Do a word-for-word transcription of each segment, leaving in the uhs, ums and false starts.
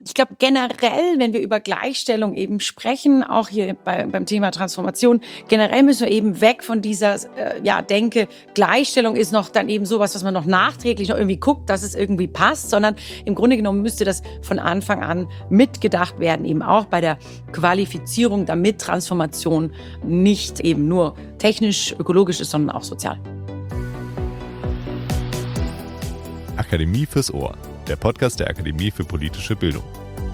Ich glaube generell, wenn wir über Gleichstellung eben sprechen, auch hier bei, beim Thema Transformation, generell müssen wir eben weg von dieser, äh, ja, Denke, Gleichstellung ist noch dann eben sowas, was man noch nachträglich noch irgendwie guckt, dass es irgendwie passt, sondern im Grunde genommen müsste das von Anfang an mitgedacht werden, eben auch bei der Qualifizierung, damit Transformation nicht eben nur technisch, ökologisch ist, sondern auch sozial. Akademie fürs Ohr, der Podcast der Akademie für politische Bildung.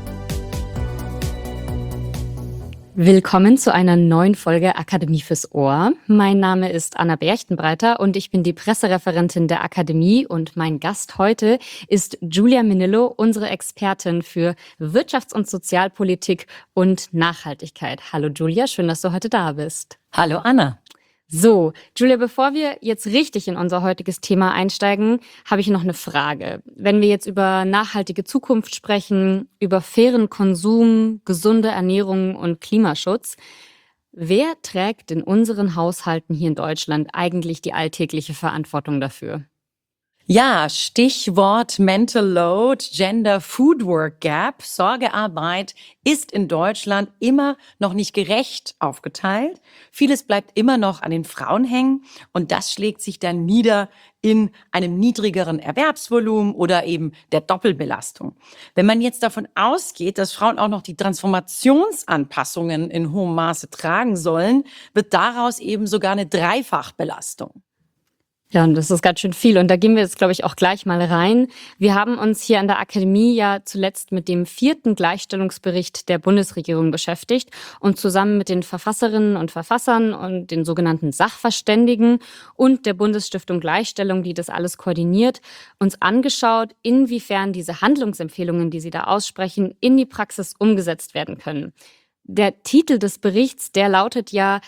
Willkommen zu einer neuen Folge Akademie fürs Ohr. Mein Name ist Anna Berchtenbreiter und ich bin die Pressereferentin der Akademie und mein Gast heute ist Julia Minillo, unsere Expertin für Wirtschafts- und Sozialpolitik und Nachhaltigkeit. Hallo Julia, schön, dass du heute da bist. Hallo Anna. So, Julia, bevor wir jetzt richtig in unser heutiges Thema einsteigen, habe ich noch eine Frage. Wenn wir jetzt über nachhaltige Zukunft sprechen, über fairen Konsum, gesunde Ernährung und Klimaschutz, wer trägt in unseren Haushalten hier in Deutschland eigentlich die alltägliche Verantwortung dafür? Ja, Stichwort Mental Load, Gender Food Work Gap, Sorgearbeit ist in Deutschland immer noch nicht gerecht aufgeteilt. Vieles bleibt immer noch an den Frauen hängen und das schlägt sich dann nieder in einem niedrigeren Erwerbsvolumen oder eben der Doppelbelastung. Wenn man jetzt davon ausgeht, dass Frauen auch noch die Transformationsanpassungen in hohem Maße tragen sollen, wird daraus eben sogar eine Dreifachbelastung. Ja, und das ist ganz schön viel. Und da gehen wir jetzt, glaube ich, auch gleich mal rein. Wir haben uns hier an der Akademie ja zuletzt mit dem vierten Gleichstellungsbericht der Bundesregierung beschäftigt und zusammen mit den Verfasserinnen und Verfassern und den sogenannten Sachverständigen und der Bundesstiftung Gleichstellung, die das alles koordiniert, uns angeschaut, inwiefern diese Handlungsempfehlungen, die sie da aussprechen, in die Praxis umgesetzt werden können. Der Titel des Berichts, der lautet ja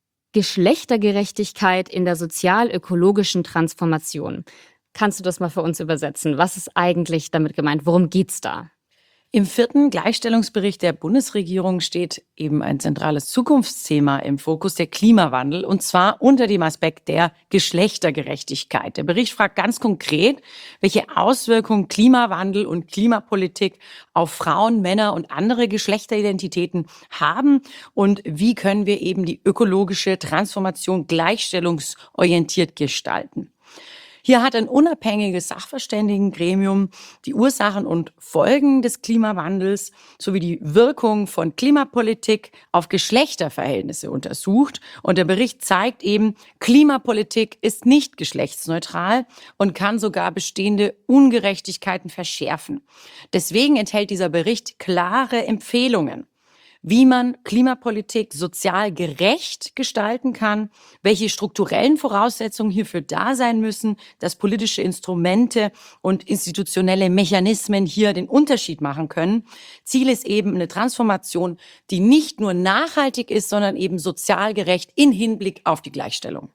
Geschlechtergerechtigkeit in der sozial-ökologischen Transformation. Kannst du das mal für uns übersetzen? Was ist eigentlich damit gemeint? Worum geht's da? Im vierten Gleichstellungsbericht der Bundesregierung steht eben ein zentrales Zukunftsthema im Fokus, der Klimawandel, und zwar unter dem Aspekt der Geschlechtergerechtigkeit. Der Bericht fragt ganz konkret, welche Auswirkungen Klimawandel und Klimapolitik auf Frauen, Männer und andere Geschlechteridentitäten haben und wie können wir eben die ökologische Transformation gleichstellungsorientiert gestalten. Hier hat ein unabhängiges Sachverständigengremium die Ursachen und Folgen des Klimawandels sowie die Wirkung von Klimapolitik auf Geschlechterverhältnisse untersucht. Und der Bericht zeigt eben, Klimapolitik ist nicht geschlechtsneutral und kann sogar bestehende Ungerechtigkeiten verschärfen. Deswegen enthält dieser Bericht klare Empfehlungen, wie man Klimapolitik sozial gerecht gestalten kann, welche strukturellen Voraussetzungen hierfür da sein müssen, dass politische Instrumente und institutionelle Mechanismen hier den Unterschied machen können. Ziel ist eben eine Transformation, die nicht nur nachhaltig ist, sondern eben sozial gerecht in Hinblick auf die Gleichstellung.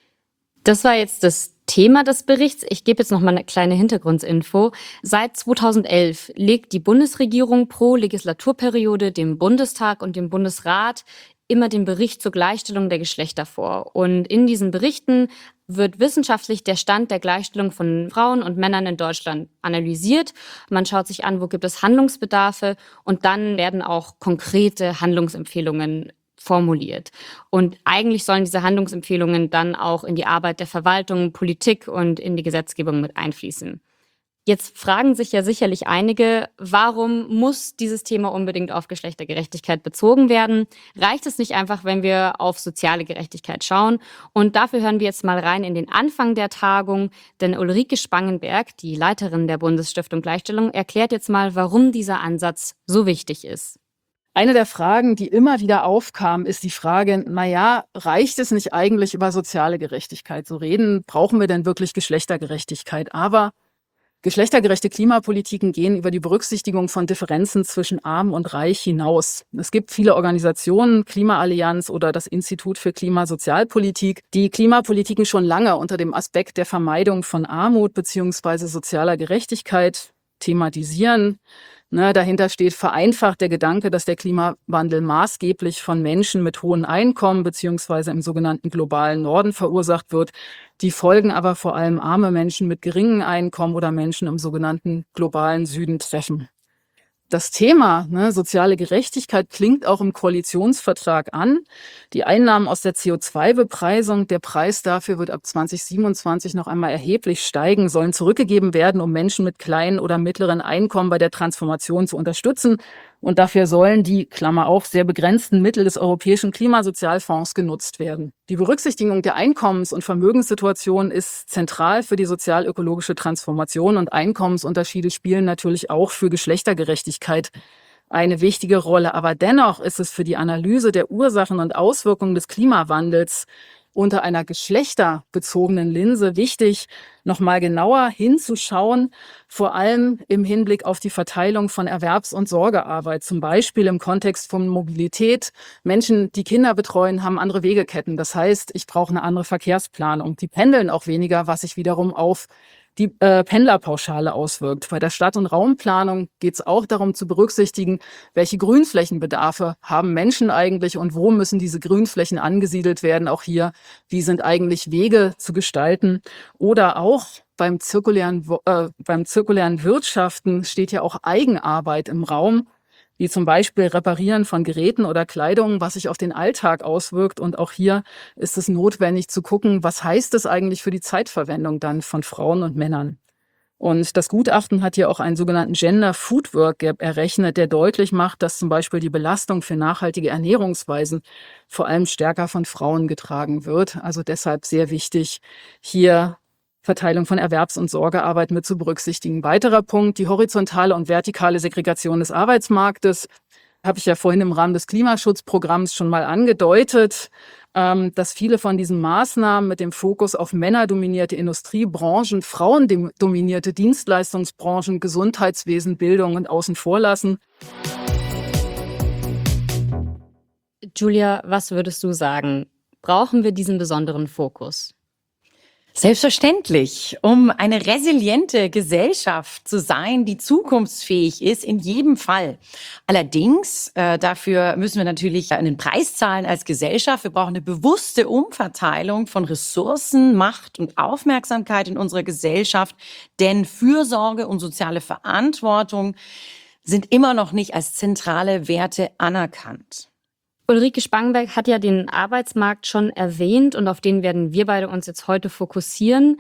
Das war jetzt das Thema des Berichts. Ich gebe jetzt noch mal eine kleine Hintergrundinfo. Seit zweitausendelf legt die Bundesregierung pro Legislaturperiode dem Bundestag und dem Bundesrat immer den Bericht zur Gleichstellung der Geschlechter vor. Und in diesen Berichten wird wissenschaftlich der Stand der Gleichstellung von Frauen und Männern in Deutschland analysiert. Man schaut sich an, wo gibt es Handlungsbedarfe, und dann werden auch konkrete Handlungsempfehlungen formuliert. Und eigentlich sollen diese Handlungsempfehlungen dann auch in die Arbeit der Verwaltung, Politik und in die Gesetzgebung mit einfließen. Jetzt fragen sich ja sicherlich einige, warum muss dieses Thema unbedingt auf Geschlechtergerechtigkeit bezogen werden? Reicht es nicht einfach, wenn wir auf soziale Gerechtigkeit schauen? Und dafür hören wir jetzt mal rein in den Anfang der Tagung, denn Ulrike Spangenberg, die Leiterin der Bundesstiftung Gleichstellung, erklärt jetzt mal, warum dieser Ansatz so wichtig ist. Eine der Fragen, die immer wieder aufkam, ist die Frage, naja, reicht es nicht eigentlich über soziale Gerechtigkeit zu reden? Brauchen wir denn wirklich Geschlechtergerechtigkeit? Aber geschlechtergerechte Klimapolitiken gehen über die Berücksichtigung von Differenzen zwischen Arm und Reich hinaus. Es gibt viele Organisationen, Klimaallianz oder das Institut für Klimasozialpolitik, die Klimapolitiken schon lange unter dem Aspekt der Vermeidung von Armut bzw. sozialer Gerechtigkeit thematisieren. Ne, dahinter steht vereinfacht der Gedanke, dass der Klimawandel maßgeblich von Menschen mit hohen Einkommen beziehungsweise im sogenannten globalen Norden verursacht wird. Die Folgen aber vor allem arme Menschen mit geringen Einkommen oder Menschen im sogenannten globalen Süden treffen. das Thema, ne, soziale Gerechtigkeit klingt auch im Koalitionsvertrag an. Die Einnahmen aus der C O zwei Bepreisung, der Preis dafür wird ab zwanzig siebenundzwanzig noch einmal erheblich steigen, sollen zurückgegeben werden, um Menschen mit kleinen oder mittleren Einkommen bei der Transformation zu unterstützen. Und dafür sollen die, Klammer auf, sehr begrenzten Mittel des Europäischen Klimasozialfonds genutzt werden. Die Berücksichtigung der Einkommens- und Vermögenssituation ist zentral für die sozial-ökologische Transformation, und Einkommensunterschiede spielen natürlich auch für Geschlechtergerechtigkeit eine wichtige Rolle. Aber dennoch ist es für die Analyse der Ursachen und Auswirkungen des Klimawandels unter einer geschlechterbezogenen Linse wichtig, nochmal genauer hinzuschauen, vor allem im Hinblick auf die Verteilung von Erwerbs- und Sorgearbeit, zum Beispiel im Kontext von Mobilität. Menschen, die Kinder betreuen, haben andere Wegeketten. Das heißt, ich brauche eine andere Verkehrsplanung. Die pendeln auch weniger, was sich wiederum auf die äh, Pendlerpauschale auswirkt. Bei der Stadt- und Raumplanung geht es auch darum zu berücksichtigen, welche Grünflächenbedarfe haben Menschen eigentlich und wo müssen diese Grünflächen angesiedelt werden. Auch hier, wie sind eigentlich Wege zu gestalten? Oder auch beim zirkulären, äh, beim zirkulären Wirtschaften steht ja auch Eigenarbeit im Raum, wie zum Beispiel Reparieren von Geräten oder Kleidung, was sich auf den Alltag auswirkt. Und auch hier ist es notwendig zu gucken, was heißt es eigentlich für die Zeitverwendung dann von Frauen und Männern. Und das Gutachten hat hier auch einen sogenannten Gender Food Work Gap errechnet, der deutlich macht, dass zum Beispiel die Belastung für nachhaltige Ernährungsweisen vor allem stärker von Frauen getragen wird. Also deshalb sehr wichtig, hier Verteilung von Erwerbs- und Sorgearbeit mit zu berücksichtigen. Weiterer Punkt, die horizontale und vertikale Segregation des Arbeitsmarktes. Habe ich ja vorhin im Rahmen des Klimaschutzprogramms schon mal angedeutet, ähm, dass viele von diesen Maßnahmen mit dem Fokus auf männerdominierte Industriebranchen, frauendominierte Dienstleistungsbranchen, Gesundheitswesen, Bildung und außen vor lassen. Julia, was würdest du sagen? Brauchen wir diesen besonderen Fokus? Selbstverständlich, um eine resiliente Gesellschaft zu sein, die zukunftsfähig ist, in jedem Fall. Allerdings, äh, dafür müssen wir natürlich einen Preis zahlen als Gesellschaft. Wir brauchen eine bewusste Umverteilung von Ressourcen, Macht und Aufmerksamkeit in unserer Gesellschaft, denn Fürsorge und soziale Verantwortung sind immer noch nicht als zentrale Werte anerkannt. Ulrike Spangenberg hat ja den Arbeitsmarkt schon erwähnt und auf den werden wir beide uns jetzt heute fokussieren.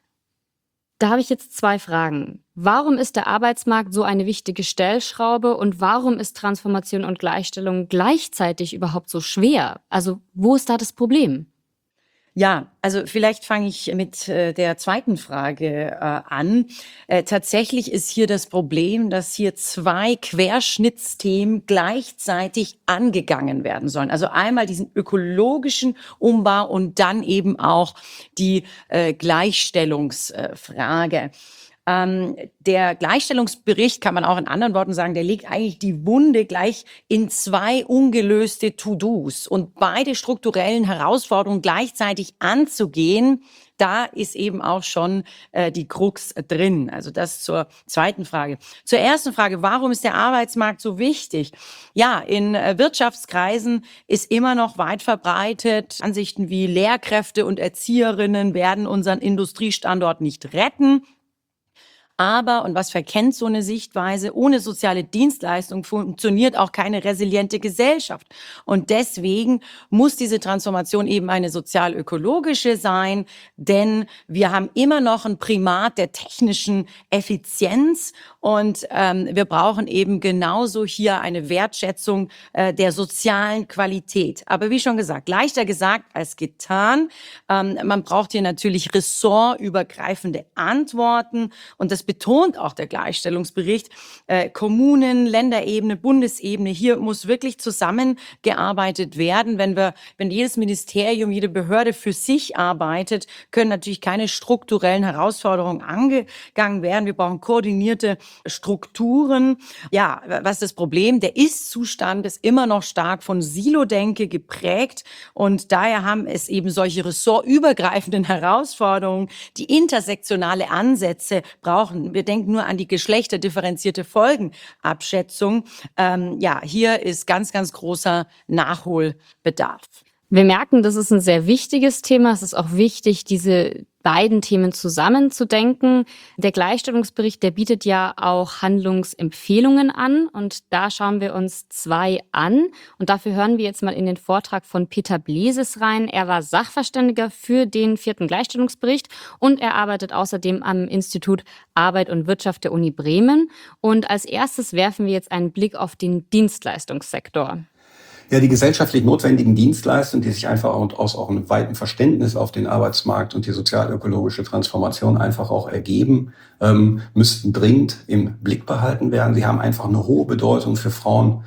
Da habe ich jetzt zwei Fragen. Warum ist der Arbeitsmarkt so eine wichtige Stellschraube und warum ist Transformation und Gleichstellung gleichzeitig überhaupt so schwer? Also wo ist da das Problem? Ja, also vielleicht fange ich mit äh, der zweiten Frage äh, an. Äh, tatsächlich ist hier das Problem, dass hier zwei Querschnittsthemen gleichzeitig angegangen werden sollen. Also einmal diesen ökologischen Umbau und dann eben auch die äh, Gleichstellungsfrage. Ähm, der Gleichstellungsbericht, kann man auch in anderen Worten sagen, der legt eigentlich die Wunde gleich in zwei ungelöste To-Dos. Und beide strukturellen Herausforderungen gleichzeitig anzugehen, da ist eben auch schon äh, die Krux drin. Also das zur zweiten Frage. Zur ersten Frage, warum ist der Arbeitsmarkt so wichtig? Ja, in äh, Wirtschaftskreisen ist immer noch weit verbreitet Ansichten wie Lehrkräfte und Erzieherinnen werden unseren Industriestandort nicht retten. Aber, und was verkennt so eine Sichtweise, ohne soziale Dienstleistung funktioniert auch keine resiliente Gesellschaft. Und deswegen muss diese Transformation eben eine sozial-ökologische sein, denn wir haben immer noch ein Primat der technischen Effizienz und ähm, wir brauchen eben genauso hier eine Wertschätzung äh, der sozialen Qualität. Aber wie schon gesagt, leichter gesagt als getan. Ähm, man braucht hier natürlich ressortübergreifende Antworten und das betont auch der Gleichstellungsbericht, äh, Kommunen, Länderebene, Bundesebene, hier muss wirklich zusammengearbeitet werden. Wenn wir, wenn jedes Ministerium, jede Behörde für sich arbeitet, können natürlich keine strukturellen Herausforderungen angegangen werden. Wir brauchen koordinierte Strukturen. Ja, was ist das Problem? Der Ist-Zustand ist immer noch stark von Silo-Denke geprägt und daher haben es eben solche ressortübergreifenden Herausforderungen, die intersektionale Ansätze brauchen. Wir denken nur an die geschlechterdifferenzierte Folgenabschätzung. Ähm, ja, hier ist ganz, ganz großer Nachholbedarf. Wir merken, das ist ein sehr wichtiges Thema. Es ist auch wichtig, diese beiden Themen zusammenzudenken. Der Gleichstellungsbericht, der bietet ja auch Handlungsempfehlungen an und da schauen wir uns zwei an. Und dafür hören wir jetzt mal in den Vortrag von Peter Bleses rein. Er war Sachverständiger für den vierten Gleichstellungsbericht und er arbeitet außerdem am Institut Arbeit und Wirtschaft der Uni Bremen. Und als erstes werfen wir jetzt einen Blick auf den Dienstleistungssektor. Ja, die gesellschaftlich notwendigen Dienstleistungen, die sich einfach aus auch einem weiten Verständnis auf den Arbeitsmarkt und die sozialökologische Transformation einfach auch ergeben, ähm, müssten dringend im Blick behalten werden. Sie haben einfach eine hohe Bedeutung für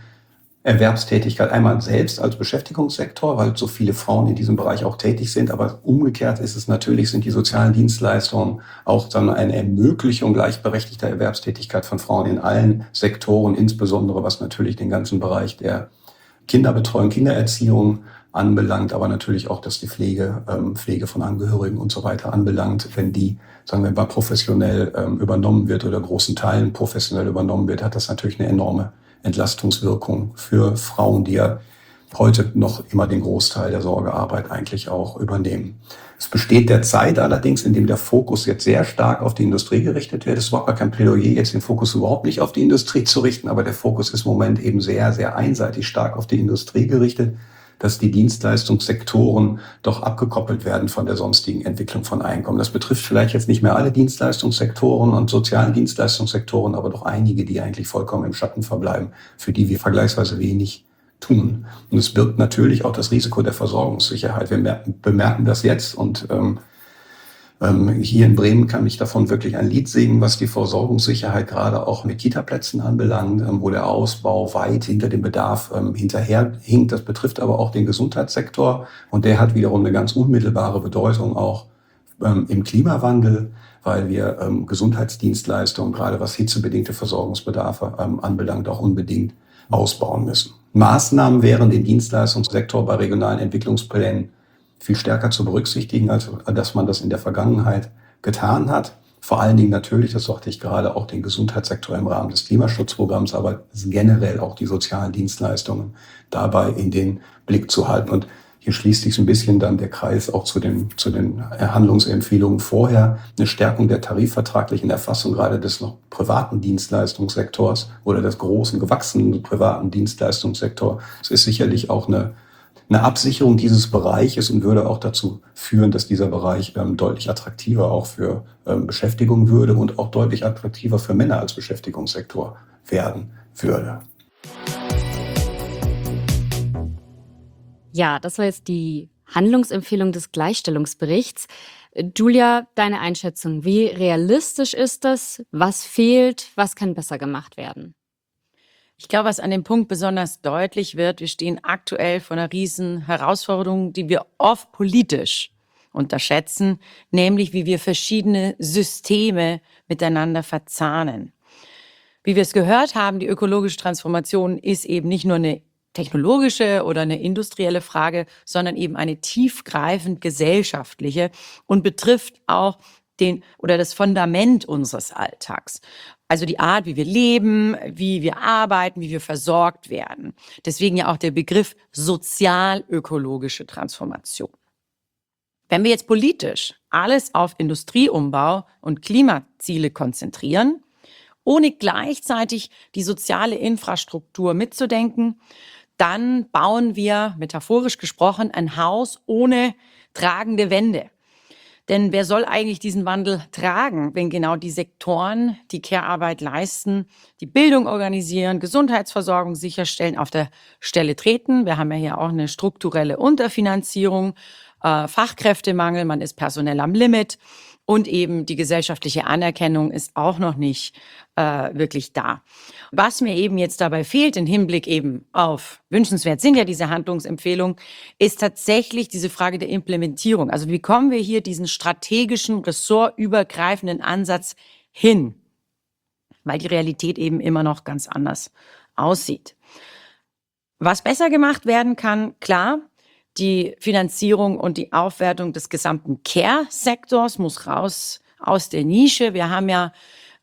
Frauenerwerbstätigkeit. Einmal selbst als Beschäftigungssektor, weil so viele Frauen in diesem Bereich auch tätig sind. Aber umgekehrt ist es natürlich, sind die sozialen Dienstleistungen auch dann eine Ermöglichung gleichberechtigter Erwerbstätigkeit von Frauen in allen Sektoren, insbesondere was natürlich den ganzen Bereich der Kinderbetreuung, Kindererziehung anbelangt, aber natürlich auch, dass die Pflege, ähm, Pflege von Angehörigen und so weiter anbelangt. Wenn die, sagen wir mal, professionell ähm, übernommen wird oder großen Teilen professionell übernommen wird, hat das natürlich eine enorme Entlastungswirkung für Frauen, die ja heute noch immer den Großteil der Sorgearbeit eigentlich auch übernehmen. Es besteht der Zeit allerdings, in dem der Fokus jetzt sehr stark auf die Industrie gerichtet wird. Es ist überhaupt kein Plädoyer, jetzt den Fokus überhaupt nicht auf die Industrie zu richten, aber der Fokus ist im Moment eben sehr, sehr einseitig stark auf die Industrie gerichtet, dass die Dienstleistungssektoren doch abgekoppelt werden von der sonstigen Entwicklung von Einkommen. Das betrifft vielleicht jetzt nicht mehr alle Dienstleistungssektoren und sozialen Dienstleistungssektoren, aber doch einige, die eigentlich vollkommen im Schatten verbleiben, für die wir vergleichsweise wenig tun. Und es birgt natürlich auch das Risiko der Versorgungssicherheit. Wir merken, bemerken das jetzt und ähm, ähm, hier in Bremen kann ich davon wirklich ein Lied singen, was die Versorgungssicherheit gerade auch mit Kita-Plätzen anbelangt, ähm, wo der Ausbau weit hinter dem Bedarf ähm, hinterherhinkt. Das betrifft aber auch den Gesundheitssektor und der hat wiederum eine ganz unmittelbare Bedeutung auch ähm, im Klimawandel, weil wir ähm, Gesundheitsdienstleistungen, gerade was hitzebedingte Versorgungsbedarfe ähm, anbelangt, auch unbedingt ausbauen müssen. Maßnahmen wären den Dienstleistungssektor bei regionalen Entwicklungsplänen viel stärker zu berücksichtigen, als dass man das in der Vergangenheit getan hat. Vor allen Dingen natürlich, das sagte ich gerade, auch den Gesundheitssektor im Rahmen des Klimaschutzprogramms, aber generell auch die sozialen Dienstleistungen dabei in den Blick zu halten. Und hier schließt sich ein bisschen dann der Kreis auch zu den, zu den Handlungsempfehlungen vorher. Eine Stärkung der tarifvertraglichen Erfassung gerade des noch privaten Dienstleistungssektors oder des großen gewachsenen privaten Dienstleistungssektors. Es ist sicherlich auch eine, eine Absicherung dieses Bereiches und würde auch dazu führen, dass dieser Bereich ähm, deutlich attraktiver auch für ähm, Beschäftigung würde und auch deutlich attraktiver für Männer als Beschäftigungssektor werden würde. Ja, das war jetzt die Handlungsempfehlung des Gleichstellungsberichts. Julia, deine Einschätzung, wie realistisch ist das? Was fehlt? Was kann besser gemacht werden? Ich glaube, was an dem Punkt besonders deutlich wird, wir stehen aktuell vor einer riesen Herausforderung, die wir oft politisch unterschätzen, nämlich wie wir verschiedene Systeme miteinander verzahnen. Wie wir es gehört haben, die ökologische Transformation ist eben nicht nur eine technologische oder eine industrielle Frage, sondern eben eine tiefgreifend gesellschaftliche und betrifft auch den oder das Fundament unseres Alltags. Also die Art, wie wir leben, wie wir arbeiten, wie wir versorgt werden. Deswegen ja auch der Begriff sozialökologische Transformation. Wenn wir jetzt politisch alles auf Industrieumbau und Klimaziele konzentrieren, ohne gleichzeitig die soziale Infrastruktur mitzudenken, dann bauen wir, metaphorisch gesprochen, ein Haus ohne tragende Wände. Denn wer soll eigentlich diesen Wandel tragen, wenn genau die Sektoren, die Care-Arbeit leisten, die Bildung organisieren, Gesundheitsversorgung sicherstellen, auf der Stelle treten? Wir haben ja hier auch eine strukturelle Unterfinanzierung, äh, Fachkräftemangel, man ist personell am Limit und eben die gesellschaftliche Anerkennung ist auch noch nicht äh, wirklich da. Was mir eben jetzt dabei fehlt, im Hinblick eben auf, wünschenswert sind ja diese Handlungsempfehlungen, ist tatsächlich diese Frage der Implementierung. Also wie kommen wir hier diesen strategischen, ressortübergreifenden Ansatz hin? Weil die Realität eben immer noch ganz anders aussieht. Was besser gemacht werden kann, klar, die Finanzierung und die Aufwertung des gesamten Care-Sektors muss raus aus der Nische. Wir haben ja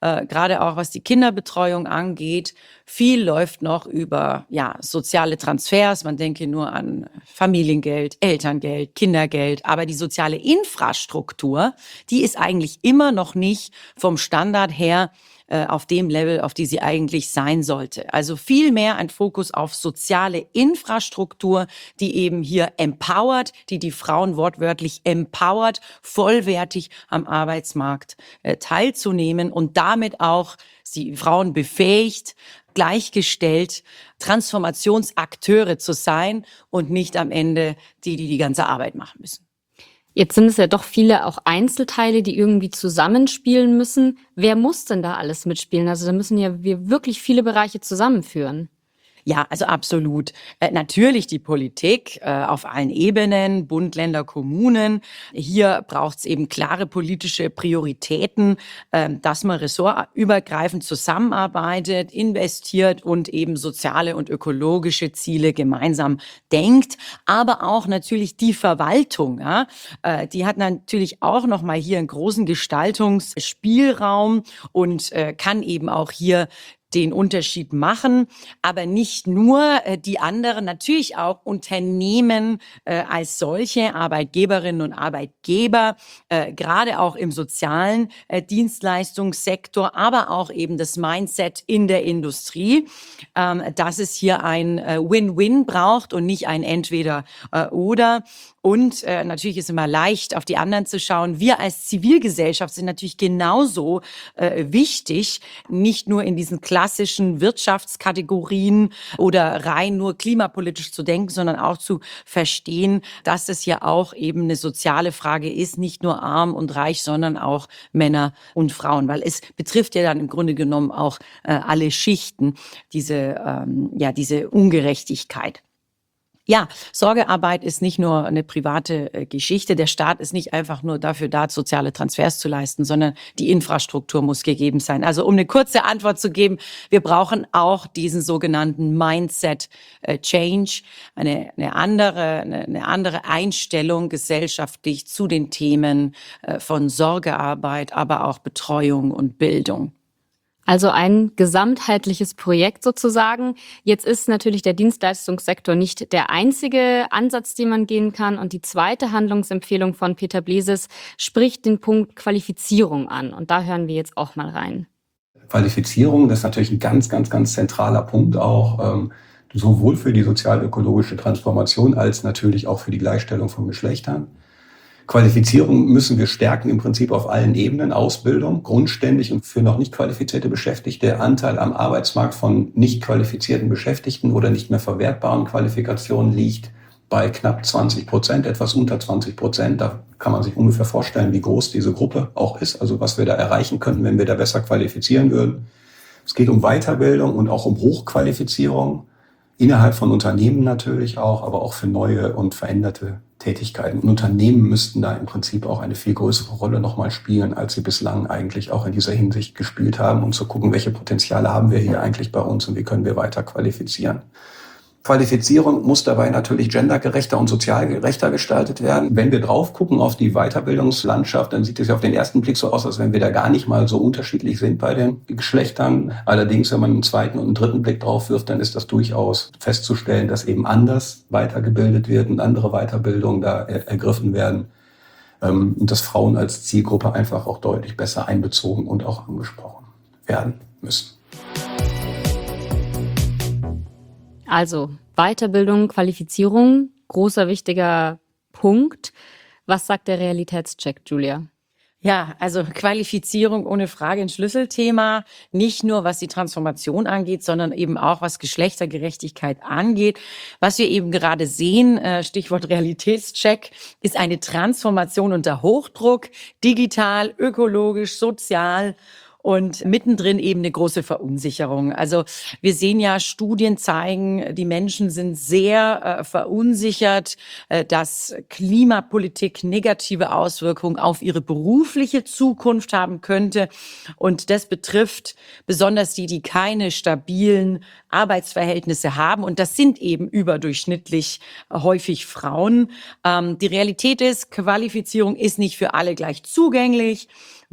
äh, gerade auch was die Kinderbetreuung angeht. Viel läuft noch über ja soziale Transfers. Man denke nur an Familiengeld, Elterngeld, Kindergeld. Aber die soziale Infrastruktur, die ist eigentlich immer noch nicht vom Standard her äh, auf dem Level, auf die sie eigentlich sein sollte. Also viel mehr ein Fokus auf soziale Infrastruktur, die eben hier empowert, die die Frauen wortwörtlich empowert, vollwertig am Arbeitsmarkt äh, teilzunehmen und damit auch die Frauen befähigt, gleichgestellt Transformationsakteure zu sein und nicht am Ende die, die die ganze Arbeit machen müssen. Jetzt sind es ja doch viele auch Einzelteile, die irgendwie zusammenspielen müssen. Wer muss denn da alles mitspielen? Also da müssen ja wir wirklich viele Bereiche zusammenführen. Ja, also absolut. Äh, natürlich die Politik äh, auf allen Ebenen, Bund, Länder, Kommunen. Hier braucht es eben klare politische Prioritäten, äh, dass man ressortübergreifend zusammenarbeitet, investiert und eben soziale und ökologische Ziele gemeinsam denkt. Aber auch natürlich die Verwaltung, ja, äh, die hat natürlich auch noch mal hier einen großen Gestaltungsspielraum und äh, kann eben auch hier den Unterschied machen, aber nicht nur äh, die anderen, natürlich auch Unternehmen äh, als solche, Arbeitgeberinnen und Arbeitgeber, äh, gerade auch im sozialen äh, Dienstleistungssektor, aber auch eben das Mindset in der Industrie, ähm, dass es hier ein äh, Win-Win braucht und nicht ein Entweder-Oder. Und äh, natürlich ist immer leicht, auf die anderen zu schauen. Wir als Zivilgesellschaft sind natürlich genauso äh, wichtig, nicht nur in diesen klassischen Wirtschaftskategorien oder rein nur klimapolitisch zu denken, sondern auch zu verstehen, dass es ja auch eben eine soziale Frage ist, nicht nur arm und reich, sondern auch Männer und Frauen, weil es betrifft ja dann im Grunde genommen auch äh, alle Schichten, diese, ähm, ja, diese Ungerechtigkeit. Ja, Sorgearbeit ist nicht nur eine private äh, Geschichte. Der Staat ist nicht einfach nur dafür da, soziale Transfers zu leisten, sondern die Infrastruktur muss gegeben sein. Also um eine kurze Antwort zu geben, wir brauchen auch diesen sogenannten Mindset äh, Change, eine, eine andere, eine, eine andere Einstellung gesellschaftlich zu den Themen äh, von Sorgearbeit, aber auch Betreuung und Bildung. Also ein gesamtheitliches Projekt sozusagen. Jetzt ist natürlich der Dienstleistungssektor nicht der einzige Ansatz, den man gehen kann. Und die zweite Handlungsempfehlung von Peter Bleses spricht den Punkt Qualifizierung an. Und da hören wir jetzt auch mal rein. Qualifizierung, das ist natürlich ein ganz, ganz, ganz zentraler Punkt auch, ähm, sowohl für die sozial-ökologische Transformation als natürlich auch für die Gleichstellung von Geschlechtern. Qualifizierung müssen wir stärken im Prinzip auf allen Ebenen. Ausbildung, grundständig und für noch nicht qualifizierte Beschäftigte. Der Anteil am Arbeitsmarkt von nicht qualifizierten Beschäftigten oder nicht mehr verwertbaren Qualifikationen liegt bei knapp zwanzig Prozent, etwas unter zwanzig Prozent. Da kann man sich ungefähr vorstellen, wie groß diese Gruppe auch ist, also was wir da erreichen könnten, wenn wir da besser qualifizieren würden. Es geht um Weiterbildung und auch um Hochqualifizierung. Innerhalb von Unternehmen natürlich auch, aber auch für neue und veränderte Tätigkeiten. Und Unternehmen müssten da im Prinzip auch eine viel größere Rolle nochmal spielen, als sie bislang eigentlich auch in dieser Hinsicht gespielt haben, um zu gucken, welche Potenziale haben wir hier eigentlich bei uns und wie können wir weiter qualifizieren. Qualifizierung muss dabei natürlich gendergerechter und sozial gerechter gestaltet werden. Wenn wir drauf gucken auf die Weiterbildungslandschaft, dann sieht es ja auf den ersten Blick so aus, als wenn wir da gar nicht mal so unterschiedlich sind bei den Geschlechtern. Allerdings, wenn man einen zweiten und einen dritten Blick drauf wirft, dann ist das durchaus festzustellen, dass eben anders weitergebildet wird und andere Weiterbildungen da er- ergriffen werden. Ähm, und dass Frauen als Zielgruppe einfach auch deutlich besser einbezogen und auch angesprochen werden müssen. Also Weiterbildung, Qualifizierung, großer wichtiger Punkt. Was sagt der Realitätscheck, Julia? Ja, also Qualifizierung ohne Frage ein Schlüsselthema, nicht nur was die Transformation angeht, sondern eben auch was Geschlechtergerechtigkeit angeht. Was wir eben gerade sehen, äh, Stichwort Realitätscheck, ist eine Transformation unter Hochdruck, digital, ökologisch, sozial. Und mittendrin eben eine große Verunsicherung. Also wir sehen ja, Studien zeigen, die Menschen sind sehr äh, verunsichert, äh, dass Klimapolitik negative Auswirkungen auf ihre berufliche Zukunft haben könnte. Und das betrifft besonders die, die keine stabilen Arbeitsverhältnisse haben. Und das sind eben überdurchschnittlich häufig Frauen. Ähm, die Realität ist, Qualifizierung ist nicht für alle gleich zugänglich.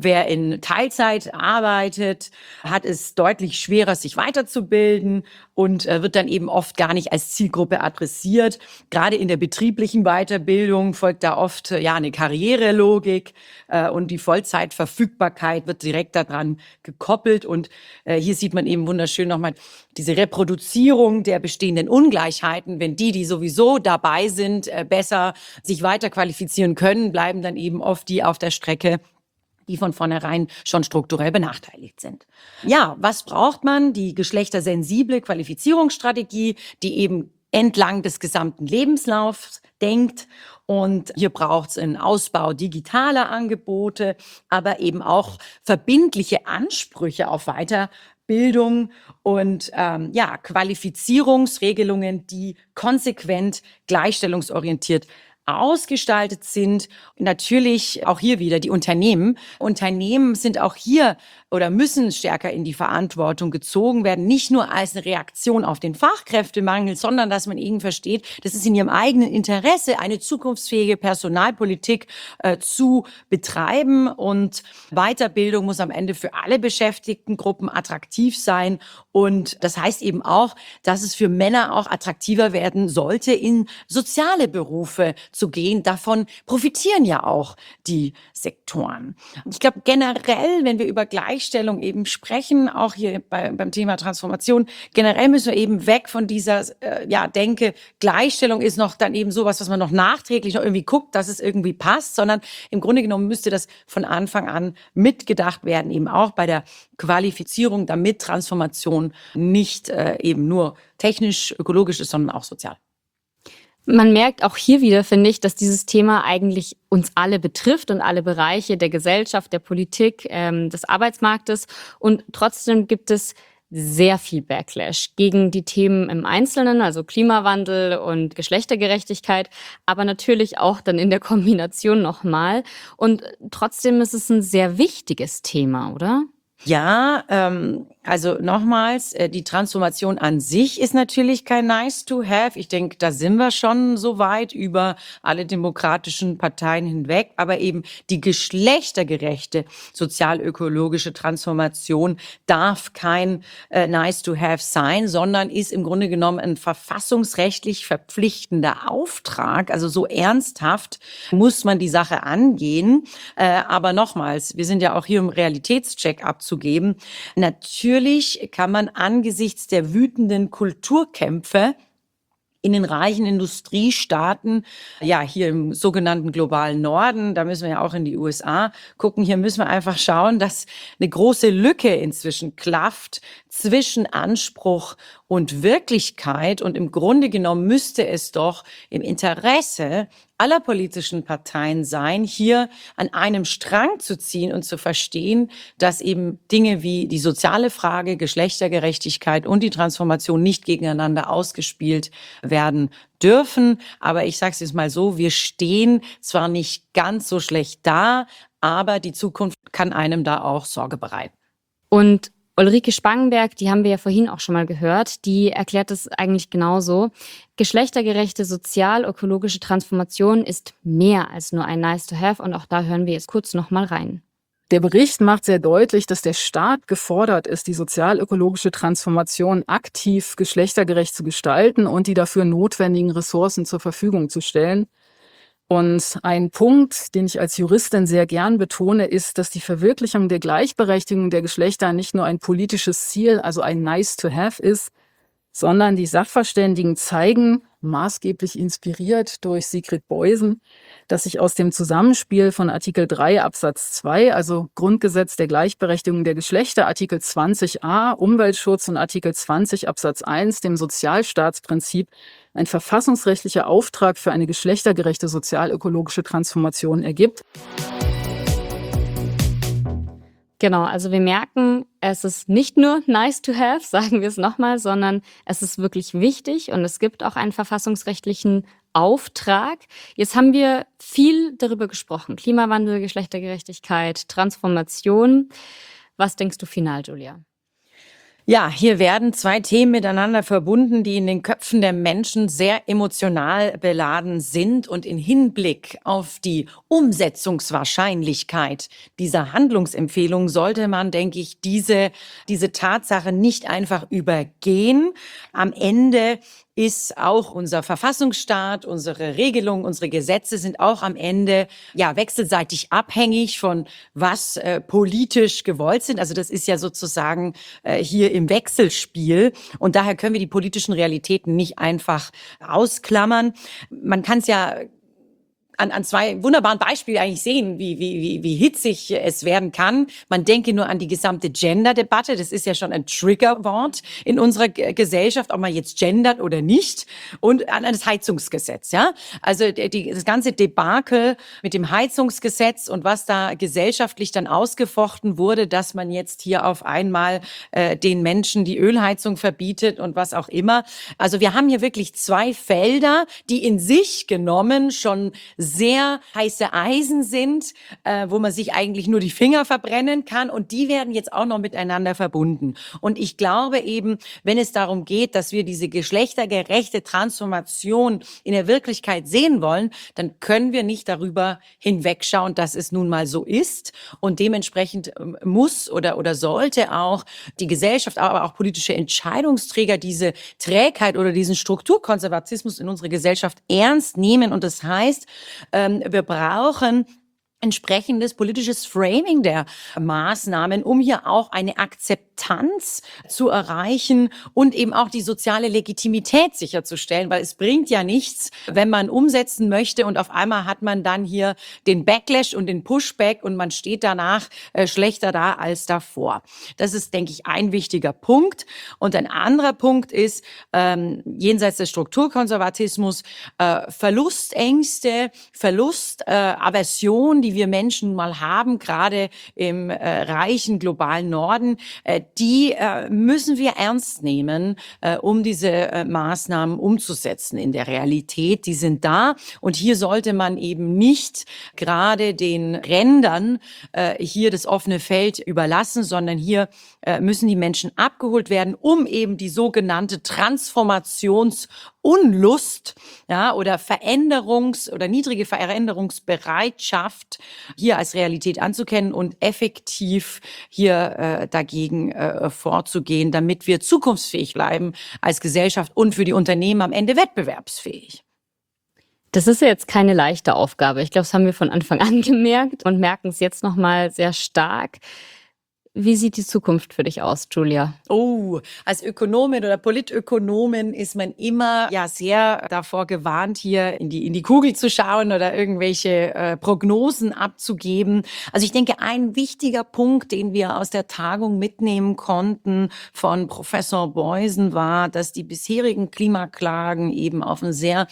Wer in Teilzeit arbeitet, hat es deutlich schwerer, sich weiterzubilden und äh, wird dann eben oft gar nicht als Zielgruppe adressiert. Gerade in der betrieblichen Weiterbildung folgt da oft äh, ja eine Karrierelogik äh, und die Vollzeitverfügbarkeit wird direkt daran gekoppelt. Und äh, hier sieht man eben wunderschön nochmal diese Reproduzierung der bestehenden Ungleichheiten. Wenn die, die sowieso dabei sind, äh, besser sich weiter qualifizieren können, bleiben dann eben oft die auf der Strecke, die von vornherein schon strukturell benachteiligt sind. Ja, was braucht man? Die geschlechtersensible Qualifizierungsstrategie, die eben entlang des gesamten Lebenslaufs denkt. Und hier braucht es einen Ausbau digitaler Angebote, aber eben auch verbindliche Ansprüche auf Weiterbildung und ähm, ja, Qualifizierungsregelungen, die konsequent gleichstellungsorientiert ausgestaltet sind. Natürlich auch hier wieder die Unternehmen. Unternehmen sind auch hier oder müssen stärker in die Verantwortung gezogen werden, nicht nur als eine Reaktion auf den Fachkräftemangel, sondern dass man eben versteht, das ist in ihrem eigenen Interesse, eine zukunftsfähige Personalpolitik äh, zu betreiben. Und Weiterbildung muss am Ende für alle Beschäftigtengruppen attraktiv sein. Und das heißt eben auch, dass es für Männer auch attraktiver werden sollte, in soziale Berufe zu gehen. Davon profitieren ja auch die Sektoren. Ich glaube generell, wenn wir über Gleichstellung eben sprechen, auch hier bei, beim Thema Transformation, generell müssen wir eben weg von dieser, äh, ja, Denke, Gleichstellung ist noch dann eben sowas, was man noch nachträglich noch irgendwie guckt, dass es irgendwie passt, sondern im Grunde genommen müsste das von Anfang an mitgedacht werden, eben auch bei der Qualifizierung, damit Transformation nicht äh, eben nur technisch, ökologisch ist, sondern auch sozial. Man merkt auch hier wieder, finde ich, dass dieses Thema eigentlich uns alle betrifft und alle Bereiche der Gesellschaft, der Politik, ähm, des Arbeitsmarktes. Und trotzdem gibt es sehr viel Backlash gegen die Themen im Einzelnen, also Klimawandel und Geschlechtergerechtigkeit, aber natürlich auch dann in der Kombination nochmal. Und trotzdem ist es ein sehr wichtiges Thema, oder? Ja, ähm, also nochmals, äh, die Transformation an sich ist natürlich kein nice to have. Ich denke, da sind wir schon so weit über alle demokratischen Parteien hinweg. Aber eben die geschlechtergerechte sozial-ökologische Transformation darf kein äh, nice to have sein, sondern ist im Grunde genommen ein verfassungsrechtlich verpflichtender Auftrag. Also so ernsthaft muss man die Sache angehen. Äh, aber nochmals, wir sind ja auch hier, um Realitätscheck abzugeben. Natürlich kann man angesichts der wütenden Kulturkämpfe in den reichen Industriestaaten, ja, hier im sogenannten globalen Norden, da müssen wir ja auch in die U S A gucken, hier müssen wir einfach schauen, dass eine große Lücke inzwischen klafft zwischen Anspruch und Wirklichkeit. Und im Grunde genommen müsste es doch im Interesse aller politischen Parteien sein, hier an einem Strang zu ziehen und zu verstehen, dass eben Dinge wie die soziale Frage, Geschlechtergerechtigkeit und die Transformation nicht gegeneinander ausgespielt werden dürfen. Aber ich sage es jetzt mal so, wir stehen zwar nicht ganz so schlecht da, aber die Zukunft kann einem da auch Sorge bereiten. Und Ulrike Spangenberg, die haben wir ja vorhin auch schon mal gehört, die erklärt es eigentlich genauso. Geschlechtergerechte sozial-ökologische Transformation ist mehr als nur ein nice to have und auch da hören wir jetzt kurz noch mal rein. Der Bericht macht sehr deutlich, dass der Staat gefordert ist, die sozial-ökologische Transformation aktiv geschlechtergerecht zu gestalten und die dafür notwendigen Ressourcen zur Verfügung zu stellen. Und ein Punkt, den ich als Juristin sehr gern betone, ist, dass die Verwirklichung der Gleichberechtigung der Geschlechter nicht nur ein politisches Ziel, also ein nice to have ist, sondern die Sachverständigen zeigen, maßgeblich inspiriert durch Sigrid Beusen, dass sich aus dem Zusammenspiel von Artikel drei Absatz zwei, also Grundgesetz der Gleichberechtigung der Geschlechter, Artikel zwanzig a, Umweltschutz und Artikel zwanzig Absatz eins, dem Sozialstaatsprinzip, ein verfassungsrechtlicher Auftrag für eine geschlechtergerechte sozial-ökologische Transformation ergibt. Genau, also wir merken, es ist nicht nur nice to have, sagen wir es nochmal, sondern es ist wirklich wichtig und es gibt auch einen verfassungsrechtlichen Auftrag. Jetzt haben wir viel darüber gesprochen. Klimawandel, Geschlechtergerechtigkeit, Transformation. Was denkst du final, Julia? Ja, hier werden zwei Themen miteinander verbunden, die in den Köpfen der Menschen sehr emotional beladen sind. Und in Hinblick auf die Umsetzungswahrscheinlichkeit dieser Handlungsempfehlung sollte man, denke ich, diese, diese Tatsache nicht einfach übergehen. Am Ende ist auch unser Verfassungsstaat, unsere Regelungen, unsere Gesetze sind auch am Ende ja wechselseitig abhängig von was äh, politisch gewollt sind. Also das ist ja sozusagen äh, hier im Wechselspiel und daher können wir die politischen Realitäten nicht einfach ausklammern. Man kann es ja An, an zwei wunderbaren Beispielen eigentlich sehen, wie, wie, wie, wie hitzig es werden kann. Man denke nur an die gesamte Gender-Debatte. Das ist ja schon ein Triggerwort in unserer G- Gesellschaft, ob man jetzt gendert oder nicht. Und an das Heizungsgesetz, ja. Also die, die, das ganze Debakel mit dem Heizungsgesetz und was da gesellschaftlich dann ausgefochten wurde, dass man jetzt hier auf einmal äh, den Menschen die Ölheizung verbietet und was auch immer. Also wir haben hier wirklich zwei Felder, die in sich genommen schon sehr heiße Eisen sind, äh, wo man sich eigentlich nur die Finger verbrennen kann und die werden jetzt auch noch miteinander verbunden. Und ich glaube eben, wenn es darum geht, dass wir diese geschlechtergerechte Transformation in der Wirklichkeit sehen wollen, dann können wir nicht darüber hinwegschauen, dass es nun mal so ist und dementsprechend ähm, muss oder, oder sollte auch die Gesellschaft, aber auch politische Entscheidungsträger diese Trägheit oder diesen Strukturkonservatismus in unserer Gesellschaft ernst nehmen und das heißt, Ähm, wir brauchen entsprechendes politisches Framing der Maßnahmen, um hier auch eine Akzeptanz zu erreichen und eben auch die soziale Legitimität sicherzustellen, weil es bringt ja nichts, wenn man umsetzen möchte und auf einmal hat man dann hier den Backlash und den Pushback und man steht danach äh, schlechter da als davor. Das ist, denke ich, ein wichtiger Punkt. Und ein anderer Punkt ist, ähm, jenseits des Strukturkonservatismus, äh, Verlustängste, Verlust, äh, Aversion, die wir Menschen mal haben, gerade im äh, reichen globalen Norden, äh, die äh, müssen wir ernst nehmen, äh, um diese äh, Maßnahmen umzusetzen in der Realität. Die sind da und hier sollte man eben nicht gerade den Rändern äh, hier das offene Feld überlassen, sondern hier äh, müssen die Menschen abgeholt werden, um eben die sogenannte Transformationsunlust, ja, oder Veränderungs- oder niedrige Veränderungsbereitschaft hier als Realität anzukennen und effektiv hier äh, dagegen äh, vorzugehen, damit wir zukunftsfähig bleiben als Gesellschaft und für die Unternehmen am Ende wettbewerbsfähig. Das ist ja jetzt keine leichte Aufgabe. Ich glaube, das haben wir von Anfang an gemerkt und merken es jetzt nochmal sehr stark. Wie sieht die Zukunft für dich aus, Julia? Oh, als Ökonomin oder Politökonomin ist man immer ja sehr davor gewarnt, hier in die in die Kugel zu schauen oder irgendwelche äh, Prognosen abzugeben. Also ich denke, ein wichtiger Punkt, den wir aus der Tagung mitnehmen konnten von Professor Beusen, war, dass die bisherigen Klimaklagen eben auf ein sehr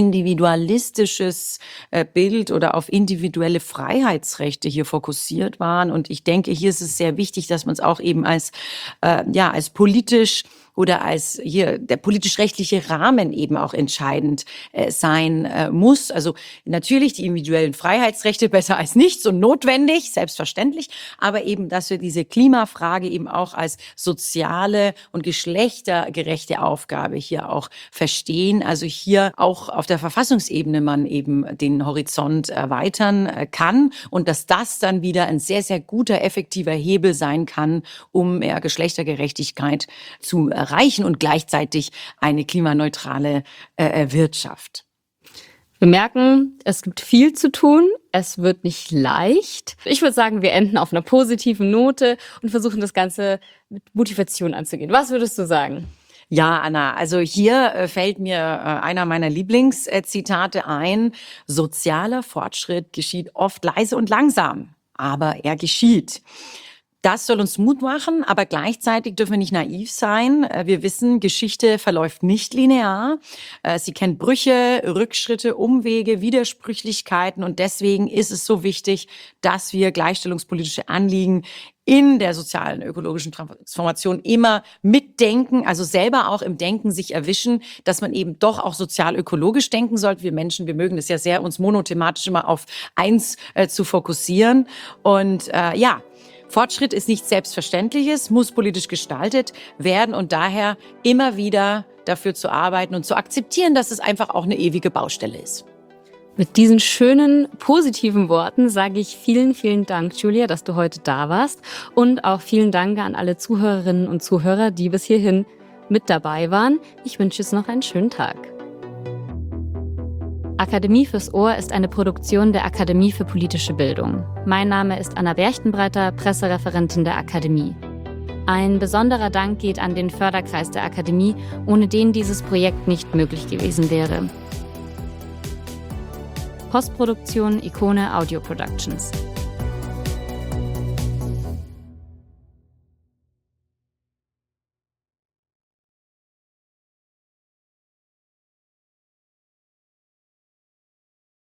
individualistisches äh, Bild oder auf individuelle Freiheitsrechte hier fokussiert waren. Und ich denke, hier ist es sehr wichtig, dass man es auch eben als äh, ja als politisch oder als hier der politisch-rechtliche Rahmen eben auch entscheidend äh, sein äh, muss. Also natürlich die individuellen Freiheitsrechte besser als nichts und notwendig, selbstverständlich, aber eben, dass wir diese Klimafrage eben auch als soziale und geschlechtergerechte Aufgabe hier auch verstehen. Also hier auch auf der Verfassungsebene man eben den Horizont erweitern äh, kann und dass das dann wieder ein sehr, sehr guter, effektiver Hebel sein kann, um mehr Geschlechtergerechtigkeit zu erreichen und gleichzeitig eine klimaneutrale äh, Wirtschaft. Wir merken, es gibt viel zu tun. Es wird nicht leicht. Ich würde sagen, wir enden auf einer positiven Note und versuchen das Ganze mit Motivation anzugehen. Was würdest du sagen? Ja, Anna, also hier äh, fällt mir äh, einer meiner Lieblingszitate ein. Sozialer Fortschritt geschieht oft leise und langsam, aber er geschieht. Das soll uns Mut machen, aber gleichzeitig dürfen wir nicht naiv sein. Wir wissen, Geschichte verläuft nicht linear. Sie kennt Brüche, Rückschritte, Umwege, Widersprüchlichkeiten und deswegen ist es so wichtig, dass wir gleichstellungspolitische Anliegen in der sozialen, ökologischen Transformation immer mitdenken, also selber auch im Denken sich erwischen, dass man eben doch auch sozial-ökologisch denken sollte. Wir Menschen, wir mögen es ja sehr, uns monothematisch immer auf eins äh, zu fokussieren und äh, ja, Fortschritt ist nichts Selbstverständliches, muss politisch gestaltet werden und daher immer wieder dafür zu arbeiten und zu akzeptieren, dass es einfach auch eine ewige Baustelle ist. Mit diesen schönen, positiven Worten sage ich vielen, vielen Dank, Julia, dass du heute da warst. Und auch vielen Dank an alle Zuhörerinnen und Zuhörer, die bis hierhin mit dabei waren. Ich wünsche jetzt noch einen schönen Tag. Akademie fürs Ohr ist eine Produktion der Akademie für politische Bildung. Mein Name ist Anna Berchtenbreiter, Pressereferentin der Akademie. Ein besonderer Dank geht an den Förderkreis der Akademie, ohne den dieses Projekt nicht möglich gewesen wäre. Postproduktion Ikone Audio Productions.